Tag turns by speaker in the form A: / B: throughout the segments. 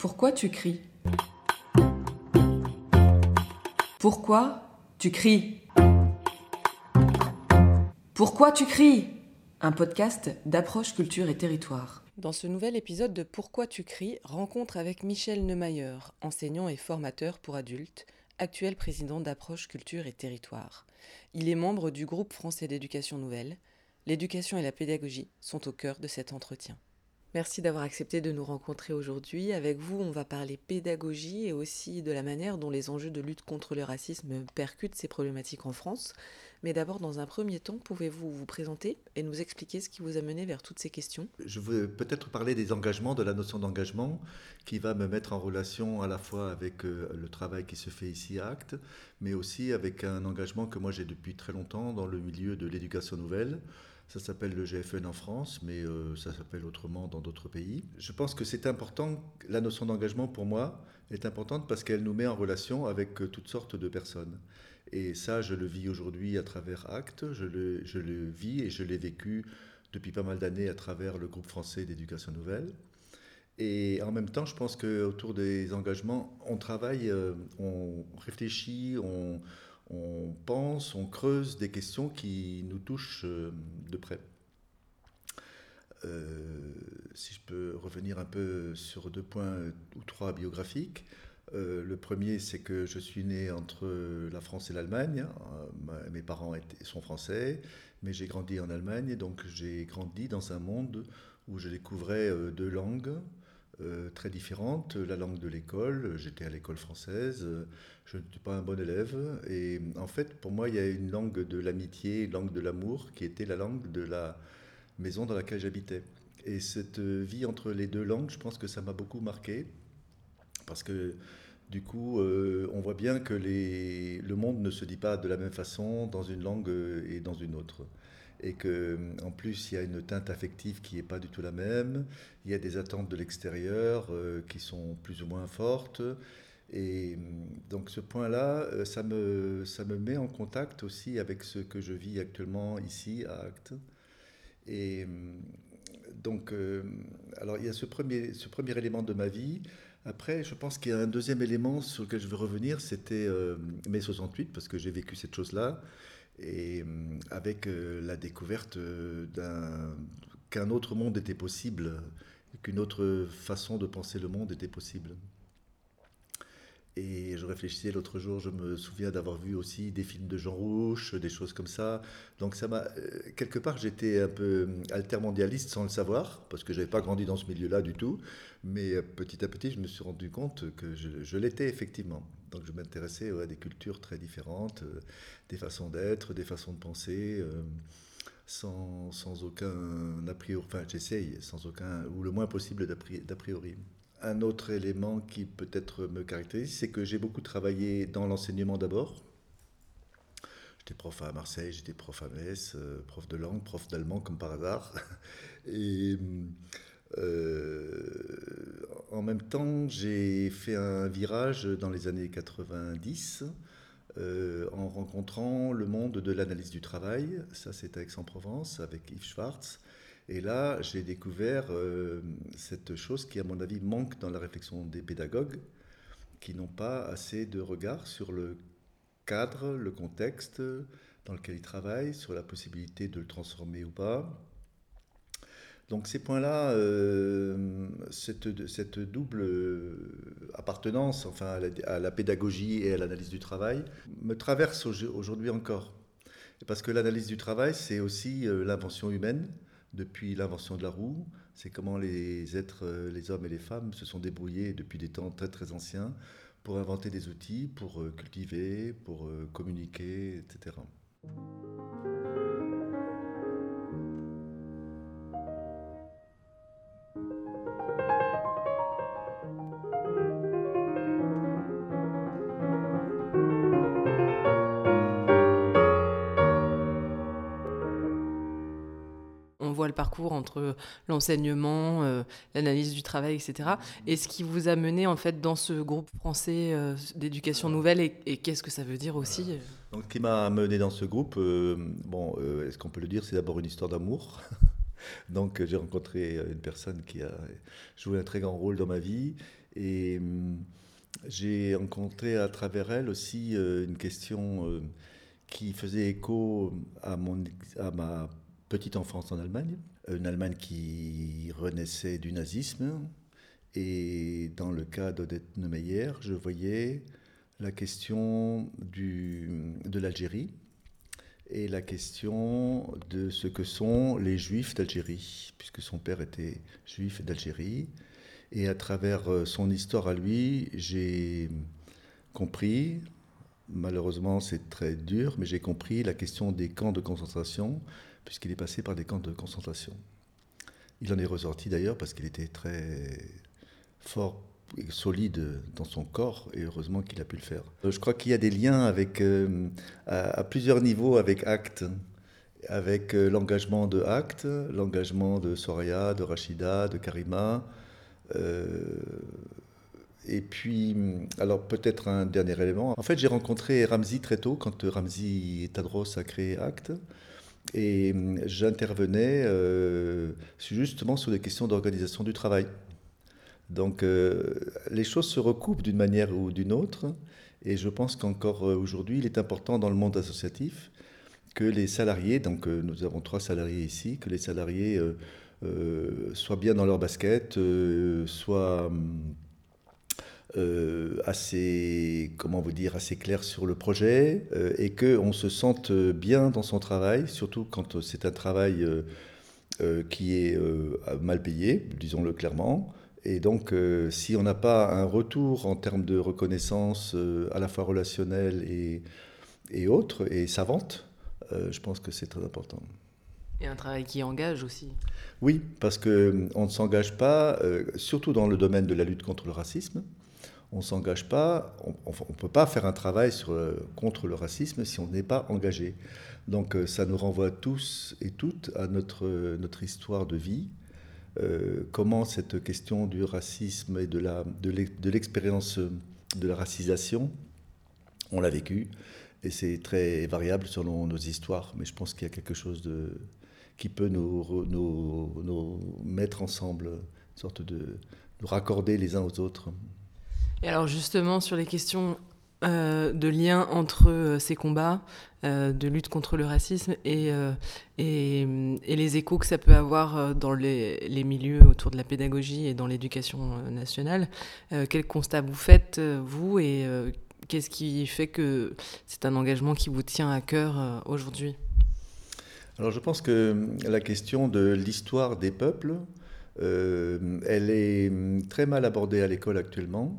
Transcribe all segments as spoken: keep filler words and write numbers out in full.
A: Pourquoi tu cries ? Pourquoi tu cries ? Pourquoi tu cries ? Un podcast d'Approche Culture et Territoire. Dans ce nouvel épisode de Pourquoi tu cries, rencontre avec Michel Neumayer, enseignant et formateur pour adultes, actuel président d'Approche Culture et Territoire. Il est membre du groupe français d'éducation nouvelle. L'éducation et la pédagogie sont au cœur de cet entretien. Merci d'avoir accepté de nous rencontrer aujourd'hui. Avec vous, on va parler pédagogie et aussi de la manière dont les enjeux de lutte contre le racisme percutent ces problématiques en France. Mais d'abord, dans un premier temps, pouvez-vous vous présenter et nous expliquer ce qui vous a mené vers toutes ces questions ?
B: Je veux peut-être parler des engagements, de la notion d'engagement, qui va me mettre en relation à la fois avec euh, le travail qui se fait ici à Actes, mais aussi avec un engagement que moi j'ai depuis très longtemps dans le milieu de l'éducation nouvelle. Ça s'appelle le G F N en France, mais euh, ça s'appelle autrement dans d'autres pays. Je pense que c'est important, la notion d'engagement pour moi est importante parce qu'elle nous met en relation avec euh, toutes sortes de personnes. Et ça, je le vis aujourd'hui à travers Actes, je le, je le vis et je l'ai vécu depuis pas mal d'années à travers le groupe français d'éducation nouvelle. Et en même temps, je pense qu'autour des engagements, on travaille, euh, on réfléchit, on... on pense, on creuse des questions qui nous touchent de près. Euh, si je peux revenir un peu sur deux points ou trois biographiques. Euh, le premier, c'est que je suis né entre la France et l'Allemagne. Euh, mes parents étaient, sont français, mais j'ai grandi en Allemagne, donc j'ai grandi dans un monde où je découvrais euh, deux langues. Euh, très différentes, la langue de l'école, j'étais à l'école française, euh, je n'étais pas un bon élève, et en fait pour moi il y a une langue de l'amitié, une langue de l'amour qui était la langue de la maison dans laquelle j'habitais. Et cette vie entre les deux langues, je pense que ça m'a beaucoup marqué, parce que du coup euh, on voit bien que les, le monde ne se dit pas de la même façon dans une langue et dans une autre. Et qu'en plus, il y a une teinte affective qui n'est pas du tout la même. Il y a des attentes de l'extérieur euh, qui sont plus ou moins fortes. Et donc ce point-là, ça me, ça me met en contact aussi avec ce que je vis actuellement ici à Actes. Et donc, euh, alors il y a ce premier, ce premier élément de ma vie. Après, je pense qu'il y a un deuxième élément sur lequel je veux revenir, c'était euh, mai soixante-huit, parce que j'ai vécu cette chose-là. Et avec la découverte d'un, qu'un autre monde était possible, qu'une autre façon de penser le monde était possible. Et je réfléchissais l'autre jour, je me souviens d'avoir vu aussi des films de Jean Rouch, des choses comme ça. Donc ça m'a, quelque part j'étais un peu altermondialiste sans le savoir, parce que je n'avais pas grandi dans ce milieu-là du tout. Mais petit à petit, je me suis rendu compte que je, je l'étais effectivement. Donc je m'intéressais ouais, à des cultures très différentes, euh, des façons d'être, des façons de penser, euh, sans, sans aucun a priori, enfin j'essaye, sans aucun, ou le moins possible d'a priori. Un autre élément qui peut-être me caractérise, c'est que j'ai beaucoup travaillé dans l'enseignement d'abord. J'étais prof à Marseille, j'étais prof à Metz, euh, prof de langue, prof d'allemand comme par hasard. Et euh, en même temps, j'ai fait un virage dans les années quatre-vingt-dix euh, en rencontrant le monde de l'analyse du travail. Ça, c'était à Aix-en-Provence avec Yves Schwartz. Et là, j'ai découvert euh, cette chose qui, à mon avis, manque dans la réflexion des pédagogues, qui n'ont pas assez de regard sur le cadre, le contexte dans lequel ils travaillent, sur la possibilité de le transformer ou pas. Donc ces points-là, euh, cette, cette double appartenance enfin, à, la, à la pédagogie et à l'analyse du travail, me traverse aujourd'hui encore. Parce que l'analyse du travail, c'est aussi euh, l'invention humaine. Depuis l'invention de la roue, c'est comment les êtres, les hommes et les femmes se sont débrouillés depuis des temps très très anciens pour inventer des outils, pour cultiver, pour communiquer, et cetera.
A: On voit le parcours entre l'enseignement, euh, l'analyse du travail, et cetera. Et ce qui vous a mené en fait dans ce groupe français euh, d'éducation nouvelle et, et qu'est-ce que ça veut dire aussi
B: Voilà. Donc, ce qui m'a mené dans ce groupe, euh, bon, euh, est-ce qu'on peut le dire, c'est d'abord une histoire d'amour. Donc j'ai rencontré une personne qui a joué un très grand rôle dans ma vie et hum, j'ai rencontré à travers elle aussi euh, une question euh, qui faisait écho à, mon, à ma petite enfance en Allemagne. Une Allemagne qui renaissait du nazisme. Et dans le cas d'Odette Neumeyer, je voyais la question du, de l'Algérie et la question de ce que sont les Juifs d'Algérie, puisque son père était juif d'Algérie. Et à travers son histoire à lui, j'ai compris, malheureusement c'est très dur, mais j'ai compris la question des camps de concentration, puisqu'il est passé par des camps de concentration. Il en est ressorti d'ailleurs parce qu'il était très fort et solide dans son corps, et heureusement qu'il a pu le faire. Je crois qu'il y a des liens avec, euh, à, à plusieurs niveaux avec ACT, avec euh, l'engagement de ACT, l'engagement de Soraya, de Rachida, de Karima. Euh, et puis, alors peut-être un dernier élément. En fait, j'ai rencontré Ramzi très tôt, quand Ramzi Tadros a créé ACT. Et j'intervenais euh, justement sur des questions d'organisation du travail. Donc euh, les choses se recoupent d'une manière ou d'une autre. Et je pense qu'encore aujourd'hui, il est important dans le monde associatif que les salariés, donc euh, nous avons trois salariés ici, que les salariés euh, euh, soient bien dans leur basket, euh, soient euh, assez, comment vous dire, assez clairs sur le projet euh, et qu'on se sente bien dans son travail, surtout quand c'est un travail euh, euh, qui est euh, mal payé, disons-le clairement. Et donc, euh, si on n'a pas un retour en termes de reconnaissance euh, à la fois relationnelle et, et autre, et savante, euh, je pense que c'est très important.
A: Et un travail qui engage aussi.
B: Oui, parce qu'on ne s'engage pas, euh, surtout dans le domaine de la lutte contre le racisme, on ne s'engage pas, on ne peut pas faire un travail sur, euh, contre le racisme si on n'est pas engagé. Donc euh, ça nous renvoie tous et toutes à notre, notre histoire de vie. Euh, comment cette question du racisme et de, la, de l'expérience de la racisation, on l'a vécu. Et c'est très variable selon nos histoires. Mais je pense qu'il y a quelque chose de, qui peut nous, nous, nous mettre ensemble, une sorte de nous raccorder les uns aux autres.
A: Et alors justement, sur les questions euh, de lien entre euh, ces combats, euh, de lutte contre le racisme et, euh, et, et les échos que ça peut avoir dans les, les milieux autour de la pédagogie et dans l'éducation nationale, euh, quel constat vous faites, vous, et euh, qu'est-ce qui fait que c'est un engagement qui vous tient à cœur euh, aujourd'hui ?
B: Alors je pense que la question de l'histoire des peuples, euh, elle est très mal abordée à l'école actuellement.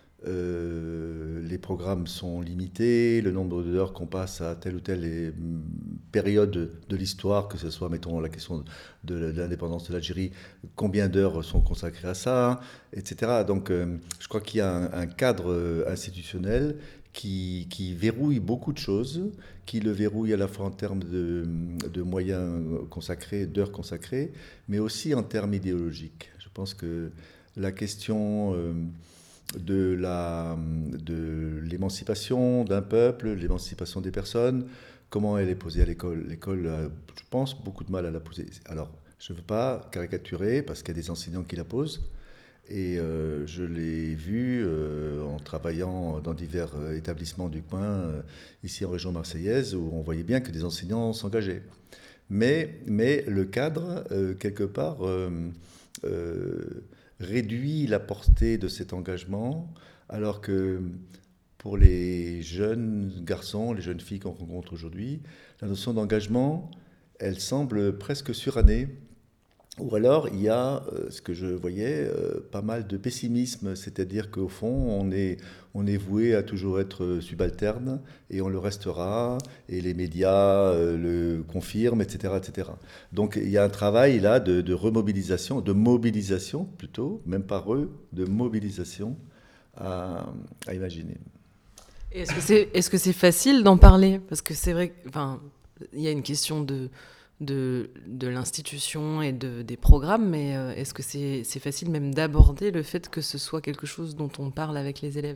B: Euh, les programmes sont limités, le nombre d'heures qu'on passe à telle ou telle période de l'histoire, que ce soit, mettons, la question de l'indépendance de l'Algérie, combien d'heures sont consacrées à ça, et cetera. Donc euh, je crois qu'il y a un, un cadre institutionnel qui, qui verrouille beaucoup de choses, qui le verrouille à la fois en termes de, de moyens consacrés, d'heures consacrées, mais aussi en termes idéologiques. Je pense que la question... Euh, de, la, de l'émancipation d'un peuple, l'émancipation des personnes, comment elle est posée à l'école. L'école a, je pense, beaucoup de mal à la poser. Alors, je ne veux pas caricaturer, parce qu'il y a des enseignants qui la posent, et euh, je l'ai vu euh, en travaillant dans divers établissements du coin, euh, ici en région marseillaise, où on voyait bien que des enseignants s'engageaient. Mais, mais le cadre, euh, quelque part... Euh, euh, réduit la portée de cet engagement, alors que pour les jeunes garçons, les jeunes filles qu'on rencontre aujourd'hui, la notion d'engagement, elle semble presque surannée. Ou alors, il y a, euh, ce que je voyais, euh, pas mal de pessimisme, c'est-à-dire qu'au fond, on est, on est voué à toujours être subalterne, et on le restera, et les médias euh, le confirment, et cetera, et cetera. Donc, il y a un travail là de, de remobilisation, de mobilisation plutôt, même pas re, de mobilisation à, à imaginer.
A: Et est-ce que c'est, est-ce que c'est facile d'en parler ? Parce que c'est vrai qu'il enfin, y a une question de... De, de l'institution et de, des programmes, mais euh, est-ce que c'est, c'est facile même d'aborder le fait que ce soit quelque chose dont on parle avec les élèves ?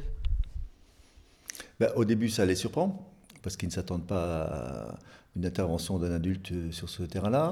B: Ben, au début, ça les surprend, parce qu'ils ne s'attendent pas à une intervention d'un adulte sur ce terrain-là.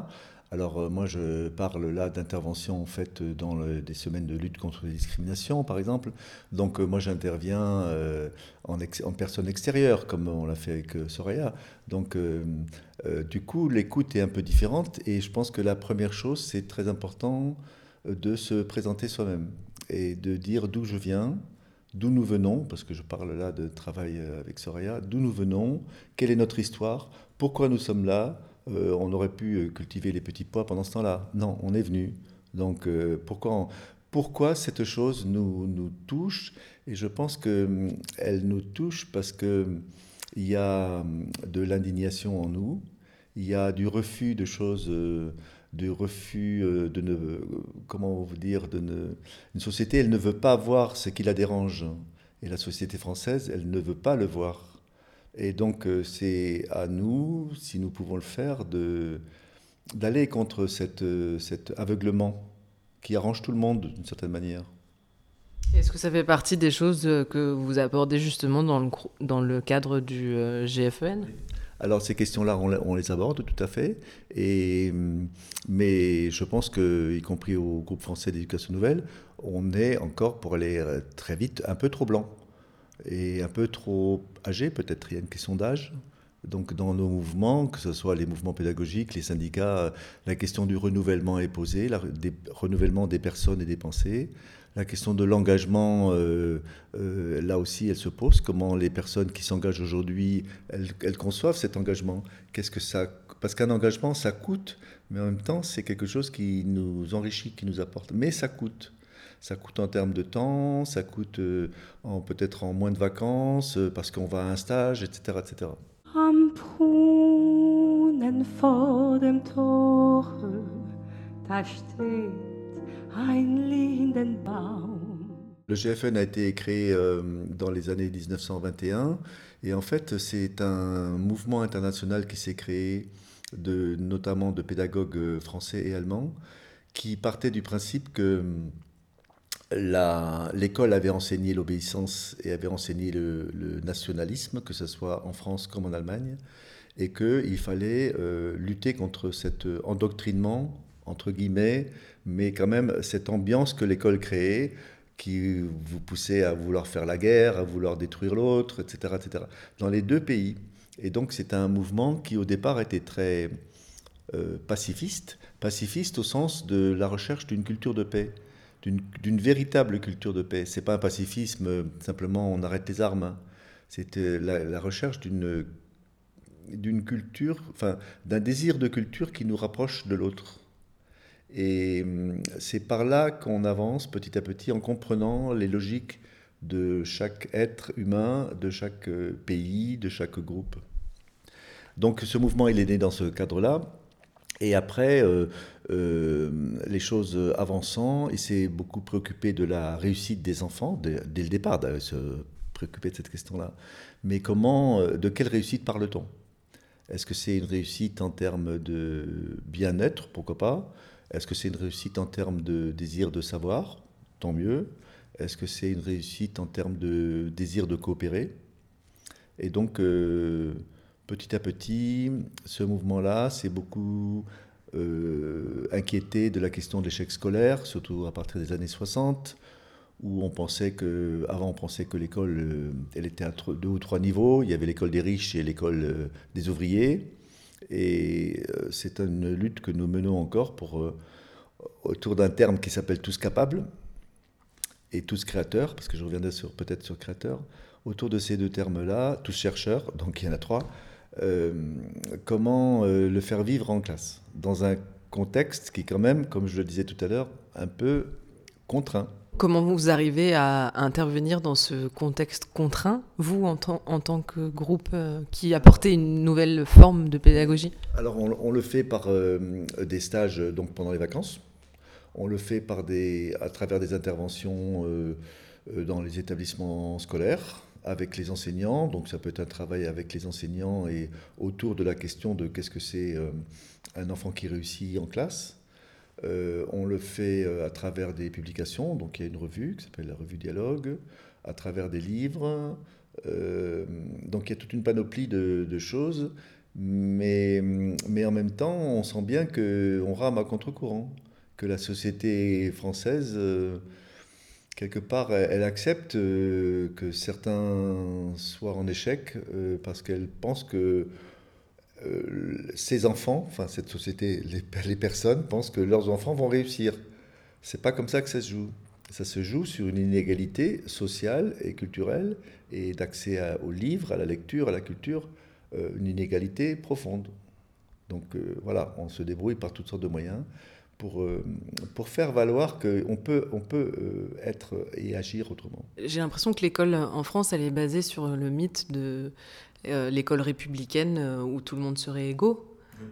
B: Alors euh, moi je parle là d'intervention en fait dans le- des semaines de lutte contre les discriminations par exemple. Donc euh, moi j'interviens euh, en, ex- en personne extérieure comme on l'a fait avec euh, Soraya. Donc euh, euh, du coup l'écoute est un peu différente et je pense que la première chose c'est très important euh, de se présenter soi-même et de dire d'où je viens, d'où nous venons, parce que je parle là de travail euh, avec Soraya, d'où nous venons, quelle est notre histoire, pourquoi nous sommes là. Euh, on aurait pu euh, cultiver les petits pois pendant ce temps-là. Non, on est venu. Donc euh, pourquoi, on- pourquoi cette chose nous, nous touche? Et je pense qu'elle nous touche parce que hum, il y a hum, de l'indignation en nous, il y a du refus de choses, euh, du refus euh, de ne, comment vous dire, de ne, une société, elle ne veut pas voir ce qui la dérange. Et la société française, elle ne veut pas le voir. Et donc, euh, c'est à nous, si nous pouvons le faire, de, d'aller contre cette, euh, cet aveuglement qui arrange tout le monde d'une certaine manière.
A: Est-ce que ça fait partie des choses euh, que vous abordez justement dans le, grou- dans le cadre du euh, G F E N?
B: Alors, ces questions-là, on, on les aborde tout à fait. Et, hum, mais je pense que, y compris au groupe français d'éducation nouvelle, on est encore, pour aller euh, très vite, un peu trop blanc et un peu trop âgé, peut-être. Il y a une question d'âge. Donc, dans nos mouvements, que ce soit les mouvements pédagogiques, les syndicats, euh, la question du renouvellement est posée, la, des, renouvellement des personnes et des pensées. La question de l'engagement, euh, euh, là aussi, elle se pose. Comment les personnes qui s'engagent aujourd'hui, elles, elles conçoivent cet engagement? Qu'est-ce que ça... Parce qu'un engagement, ça coûte, mais en même temps, c'est quelque chose qui nous enrichit, qui nous apporte. Mais ça coûte. Ça coûte en termes de temps, ça coûte euh, en, peut-être en moins de vacances, euh, parce qu'on va à un stage, et cetera, et cetera.
C: Am Brunnen vor dem Tore, da steht ein Lindenbaum.
B: Le G F N a été créé euh, dans les années dix-neuf cent vingt et un et en fait c'est un mouvement international qui s'est créé de, notamment de pédagogues euh, français et allemands qui partait du principe que la- l'école avait enseigné l'obéissance et avait enseigné le, le nationalisme, que ce soit en France comme en Allemagne, et qu'il fallait euh, lutter contre cet endoctrinement, entre guillemets, mais quand même cette ambiance que l'école créait, qui vous poussait à vouloir faire la guerre, à vouloir détruire l'autre, et cetera, et cetera, dans les deux pays. Et donc c'est un mouvement qui au départ était très euh, pacifiste, pacifiste au sens de la recherche d'une culture de paix, d'une d'une véritable culture de paix. C'est pas un pacifisme, euh, simplement on arrête les armes, hein. C'est euh, la, la recherche d'une d'une culture, enfin d'un désir de culture qui nous rapproche de l'autre. Et hum, c'est par là qu'on avance petit à petit en comprenant les logiques de chaque être humain, de chaque euh, pays, de chaque groupe. Donc ce mouvement, il est né dans ce cadre-là. Et après, euh, euh, les choses avançant, il s'est beaucoup préoccupé de la réussite des enfants, dès, dès le départ, de se préoccuper de cette question-là. Mais comment, euh, de quelle réussite parle-t-on? Est-ce que c'est une réussite en termes de bien-être? Pourquoi pas? Est-ce que c'est une réussite en termes de désir de savoir? Tant mieux. Est-ce que c'est une réussite en termes de désir de coopérer? Et donc, euh, petit à petit, ce mouvement-là s'est beaucoup euh, inquiété de la question de l'échec scolaire, surtout à partir des années soixante, où on pensait que, avant on pensait que l'école, euh, elle était à deux ou trois niveaux. Il y avait l'école des riches et l'école euh, des ouvriers. Et euh, c'est une lutte que nous menons encore pour, euh, autour d'un terme qui s'appelle tous capables et tous créateurs, parce que je reviendrai sur, peut-être sur créateurs. Autour de ces deux termes-là, tous chercheurs, donc il y en a trois, euh, comment euh, le faire vivre en classe, dans un contexte qui est quand même, comme je le disais tout à l'heure, un peu contraint.
A: Comment vous arrivez à intervenir dans ce contexte contraint, vous, en, tant- en tant que groupe euh, qui apportez une nouvelle forme de pédagogie?
B: Alors on, on le fait par euh, des stages donc pendant les vacances. On le fait par des, à travers des interventions euh, euh, dans les établissements scolaires avec les enseignants. Donc ça peut être un travail avec les enseignants et autour de la question de qu'est-ce que c'est euh, un enfant qui réussit en classe. Euh, on le fait euh, à travers des publications. Donc il y a une revue qui s'appelle la revue Dialogue, à travers des livres. Euh, donc il y a toute une panoplie de, de choses. Mais, mais en même temps, on sent bien qu'on rame à contre-courant, que la société française, euh, quelque part, elle, elle accepte euh, que certains soient en échec euh, parce qu'elle pense que euh, ces enfants, enfin cette société, les, les personnes pensent que leurs enfants vont réussir. C'est pas comme ça que ça se joue. Ça se joue sur une inégalité sociale et culturelle et d'accès à- aux livres, à la lecture, à la culture, euh, une inégalité profonde. Donc euh, voilà, on se débrouille par toutes sortes de moyens pour, euh, pour faire valoir qu'on peut, on peut euh, être et agir autrement.
A: J'ai l'impression que l'école en France, elle est basée sur le mythe de euh, l'école républicaine euh, où tout le monde serait égaux.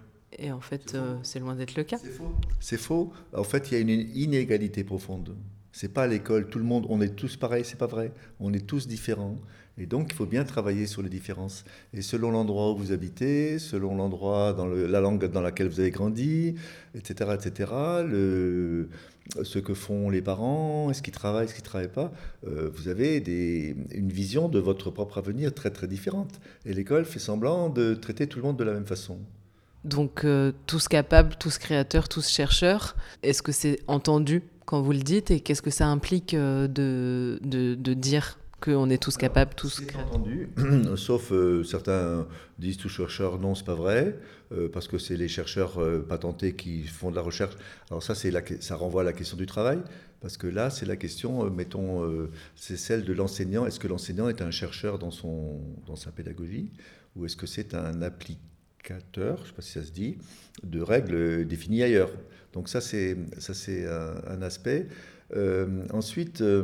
A: Et en fait, c'est, euh, c'est loin d'être le cas.
B: C'est faux. C'est faux. En fait, il y a une inégalité profonde. C'est pas à l'école, tout le monde, on est tous pareils, c'est pas vrai. On est tous différents. Et donc, il faut bien travailler sur les différences. Et selon l'endroit où vous habitez, selon l'endroit dans le- la langue dans laquelle vous avez grandi, et cetera, et cetera, le, ce que font les parents, est-ce qu'ils travaillent, est-ce qu'ils ne travaillent pas, euh, vous avez des, une vision de votre propre avenir très très différente. Et l'école fait semblant de traiter tout le monde de la même façon.
A: Donc, euh, tous capables, tous créateurs, tous chercheurs, est-ce que c'est entendu quand vous le dites et qu'est-ce que ça implique euh, de, de, de dire qu'on est tous capables, tous
B: C'est
A: créateurs?
B: entendu, sauf euh, certains disent tous chercheurs, non, c'est pas vrai, euh, parce que c'est les chercheurs euh, patentés qui font de la recherche. Alors ça, c'est la, ça renvoie à la question du travail, parce que là, c'est la question, euh, mettons, euh, c'est celle de l'enseignant. Est-ce que l'enseignant est un chercheur dans, son, dans sa pédagogie, ou est-ce que c'est un applicateur, je ne sais pas si ça se dit, de règles définies ailleurs? Donc ça, c'est, ça, c'est un, un aspect. Euh, ensuite, euh,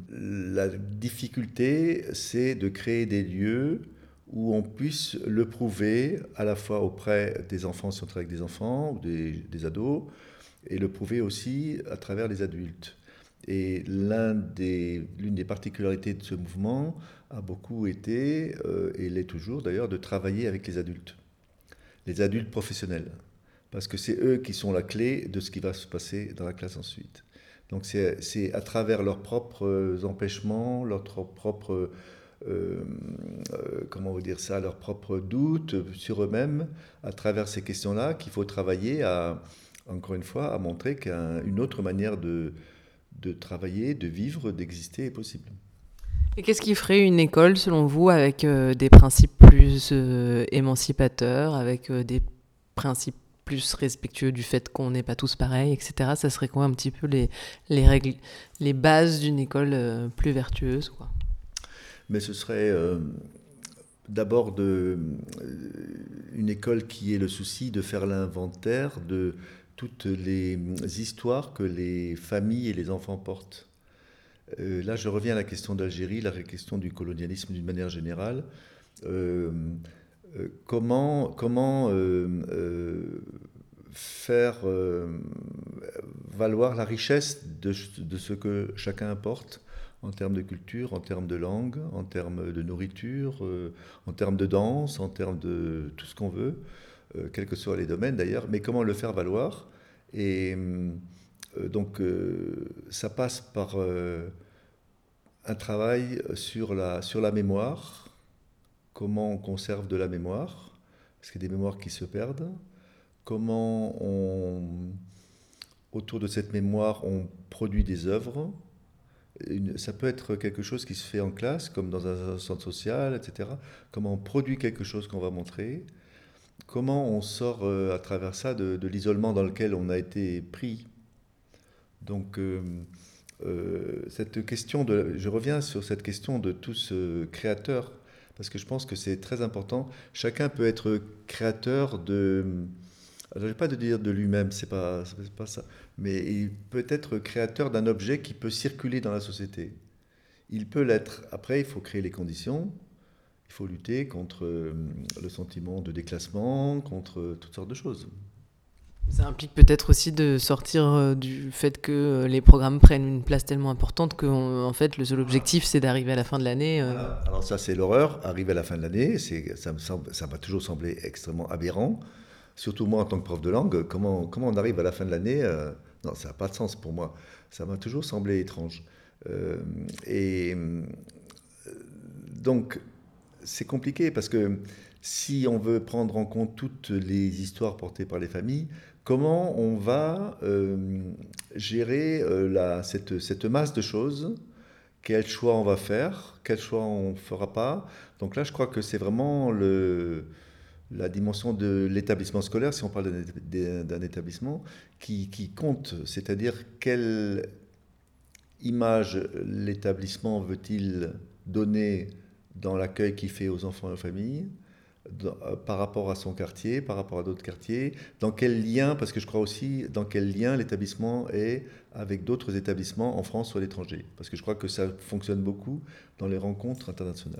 B: la difficulté, c'est de créer des lieux où on puisse le prouver à la fois auprès des enfants, si on travaille avec des enfants ou des, des ados, et le prouver aussi à travers les adultes. Et l'un des, l'une des particularités de ce mouvement a beaucoup été, euh, et l'est toujours d'ailleurs, de travailler avec les adultes, les adultes professionnels, parce que c'est eux qui sont la clé de ce qui va se passer dans la classe ensuite. Donc c'est, c'est à travers leurs propres empêchements, leurs propres, euh, euh, comment vous dire ça, leurs propres doutes sur eux-mêmes, à travers ces questions-là, qu'il faut travailler à, encore une fois, à montrer qu'une autre manière de, de travailler, de vivre, d'exister est possible.
A: Et qu'est-ce qui ferait une école, selon vous, avec euh, des principes plus euh, émancipateurs, avec euh, des principes plus respectueux du fait qu'on n'est pas tous pareils, et cetera. Ça serait quoi un petit peu les, les règles, les bases d'une école euh, plus vertueuse, quoi?
B: Mais ce serait euh, d'abord de, euh, une école qui ait le souci de faire l'inventaire de toutes les histoires que les familles et les enfants portent. Euh, là, je reviens à la question d'Algérie, la question du colonialisme d'une manière générale. Euh, euh, comment comment euh, euh, faire euh, valoir la richesse de, de ce que chacun apporte en termes de culture, en termes de langue, en termes de nourriture, euh, en termes de danse, en termes de tout ce qu'on veut, euh, quels que soient les domaines d'ailleurs, mais comment le faire valoir. Et euh, donc euh, ça passe par euh, un travail sur la, sur la mémoire, comment on conserve de la mémoire, parce qu'il y a des mémoires qui se perdent, comment on, autour de cette mémoire, on produit des œuvres. Une, ça peut être quelque chose qui se fait en classe, comme dans un centre social, et cetera. Comment on produit quelque chose qu'on va montrer. Comment on sort euh, à travers ça de, de l'isolement dans lequel on a été pris. Donc, euh, euh, cette question de, je reviens sur cette question de tous euh, créateurs, parce que je pense que c'est très important. Chacun peut être créateur de, je ne vais pas de dire de lui-même, c'est pas, c'est pas ça, mais il peut être créateur d'un objet qui peut circuler dans la société. Il peut l'être. Après, il faut créer les conditions. Il faut lutter contre euh, le sentiment de déclassement, contre toutes sortes de choses.
A: Ça implique peut-être aussi de sortir euh, du fait que euh, les programmes prennent une place tellement importante que en fait le seul objectif c'est d'arriver à la fin de l'année. Euh...
B: Voilà. Alors ça c'est l'horreur, arriver à la fin de l'année, c'est, ça, me semble, ça m'a toujours semblé extrêmement aberrant, surtout moi en tant que prof de langue, comment, comment on arrive à la fin de l'année, euh, non ça n'a pas de sens pour moi, ça m'a toujours semblé étrange. Euh, et euh, donc c'est compliqué parce que si on veut prendre en compte toutes les histoires portées par les familles, comment on va euh, gérer euh, la, cette, cette masse de choses? Quel choix on va faire? Quel choix on ne fera pas? Donc là, je crois que c'est vraiment le, la dimension de l'établissement scolaire, si on parle d'un, d'un établissement, qui, qui compte. C'est-à-dire quelle image l'établissement veut-il donner dans l'accueil qu'il fait aux enfants et aux familles, dans- euh, par rapport à son quartier, par rapport à d'autres quartiers, dans quel lien, parce que je crois aussi, dans quel lien l'établissement est avec d'autres établissements en France ou à l'étranger. Parce que je crois que ça fonctionne beaucoup dans les rencontres internationales.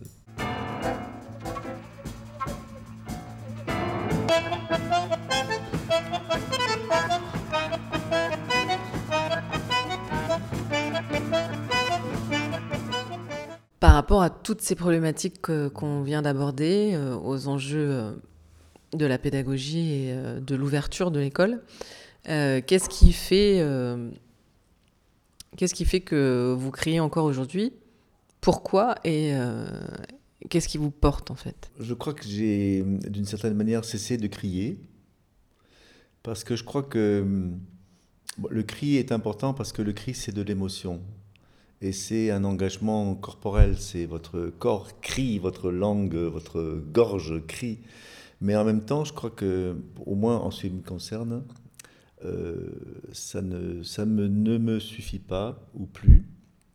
A: Par rapport à toutes ces problématiques que- qu'on vient d'aborder, euh, aux enjeux euh, de la pédagogie et euh, de l'ouverture de l'école, euh, qu'est-ce qui fait, euh, qu'est-ce qui fait que vous criez encore aujourd'hui? Pourquoi et euh, qu'est-ce qui vous porte en fait?
B: Je crois que j'ai, d'une certaine manière, cessé de crier, parce que je crois que hum, bon, le cri est important parce que le cri, c'est de l'émotion. Et c'est un engagement corporel, c'est votre corps crie, votre langue, votre gorge crie. Mais en même temps, je crois que, au moins en ce qui me concerne, euh, ça, ne, ça me, ne me suffit pas, ou plus.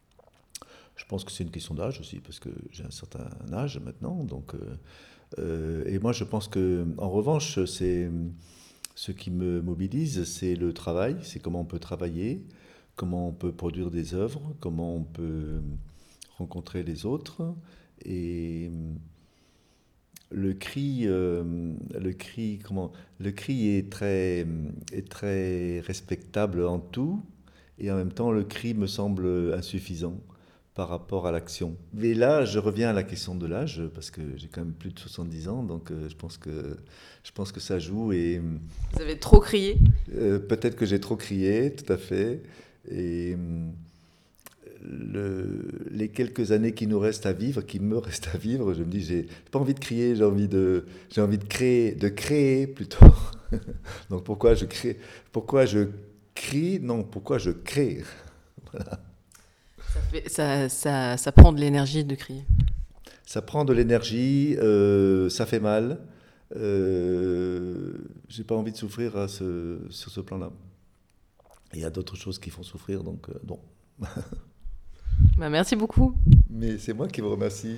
B: Je pense que c'est une question d'âge aussi, parce que j'ai un certain âge maintenant. Donc, euh, euh, et moi, je pense que, en revanche, c'est ce qui me mobilise, c'est le travail, c'est comment on peut travailler, comment on peut produire des œuvres, comment on peut rencontrer les autres. Et le cri, euh, le cri, comment, le cri est très, est très respectable en tout, et en même temps, le cri me semble insuffisant par rapport à l'action. Mais là, je reviens à la question de l'âge, parce que j'ai quand même plus de soixante-dix ans, donc euh, je pense que, je pense que ça joue. Et
A: Vous avez trop crié?
B: euh, peut-être que j'ai trop crié, tout à fait. Et hum, le- les quelques années qui nous restent à vivre, qui me restent à vivre, je me dis, j'ai pas envie de crier, j'ai envie de, j'ai envie de créer, de créer plutôt. Donc pourquoi je crée, pourquoi je crie? Non, pourquoi je crée?
A: Ça, fait- ça, ça, ça prend de l'énergie de crier.
B: Ça prend de l'énergie, euh, ça fait mal. Euh, j'ai pas envie de souffrir à ce, sur ce plan-là. Il y a d'autres choses qui font souffrir, donc euh, non.
A: Bah, merci beaucoup.
B: Mais c'est moi qui vous remercie.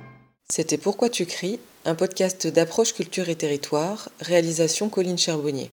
A: C'était Pourquoi tu cries, un podcast d'approche culture et territoire, réalisation Colline Charbonnier.